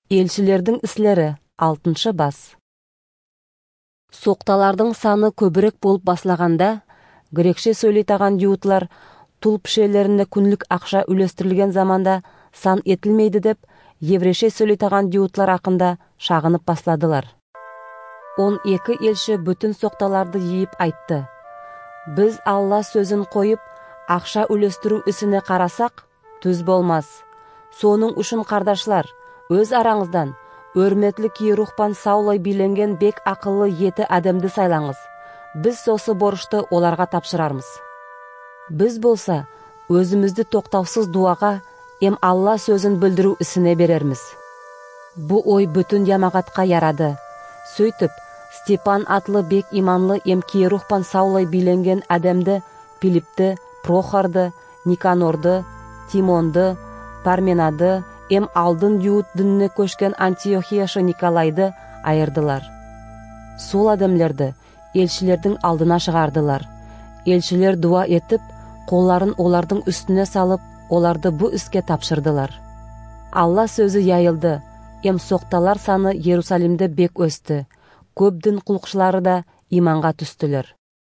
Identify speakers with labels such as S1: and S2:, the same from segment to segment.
S1: Elçilerдің ислері 6 бас. Соқталардың саны көбірек болып баслаганда, грекше сөйлейтаған юутлар тул пішелеріне күнлік ақша үлестірілген заманда сан етілмейді деп, еврейше сөйлейтаған юутлар ақында шағынып басладылар. 12 елші бүтін соқталарды ейіп айтты: біз Алла сөзін қойып, ақша үлестіру ісіне қарасақ, түз болмас. Соның үшін қардашлар, өз араңыздан өрметлі киерухпан саулай биленген бек ақыллы 7 адамды сайлаңыз. Біз сосы борышты оларға тапшырармыз. Біз болса, өзімізді тоқтаусыз дуаға, Алла сөзін білдіру ісіне берерміз. Бұ ой бүтін ямағатқа ярады. Сөйтіп, Степан атлы бек иманлы киерухпан саулай биленген адамды, Пилипті, Прохорды, Никанорды, Тимонды, Парменады, алдын юут дініне көшкен Антиохияшы Николайды айырдылар. Сол адамлерді елшілердің алдына шығардылар. Елшілер дуа етіп, қолларын олардың үстіне салып, оларды бұ іске тапшырдылар. Алла сөзі яйылды, соқталар саны Иерусалимде бек өсті. Көп дін құлқшылары да иманға түстілер.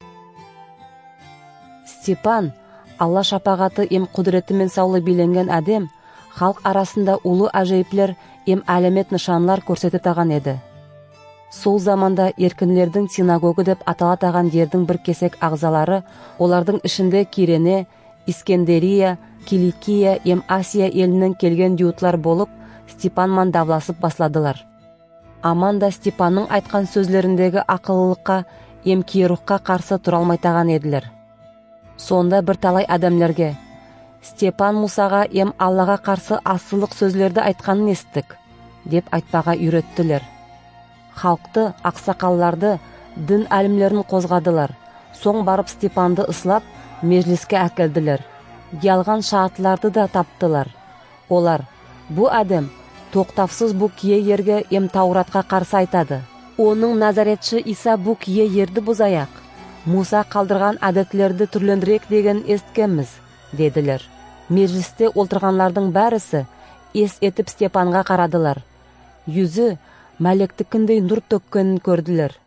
S1: Степан, Алла шапағаты құдіретімен саулы биленген әдем, халық арасында улы әжейіплер әлемет нышанлар көрсететаған еді. Сол заманда еркінлердің синагогы деп аталатаған ердің бір кесек ағзалары, олардың ішінде Кирене, Искендерия, Киликия, Асия елінен келген юутлар болып, Степанман давласып басладылар. Аманда Степанның айтқан сөзлеріндегі ақыллыққа, киерухқа қарсы тұралмайтаған еділер. Сонда бір талай адамлерге: Степан Мусаға Аллаға қарсы асылық сөзлерді айтқанын естік, деп айтпаға үйреттілер. Халықты, ақсақалларды, дін әлімлерін қозғадылар. Соң барып Степанды ыслап, межлиске әкелділер. Ялған шаатыларды да таптылар. Олар: бұ әдем тоқтавсыз бұ кие ерге Тауратқа қарсы айтады. Оның Назаретші Иса бұ кие ерді бұзаяқ. Муса қалдырған әдетлерді түрлендірек деген есткенміз, деділер. Межлисте олтырғанлардың бәрісі ес етіп Степанға қарадылар. Yüzі мәлектікіндей нұр төккенін көрділер.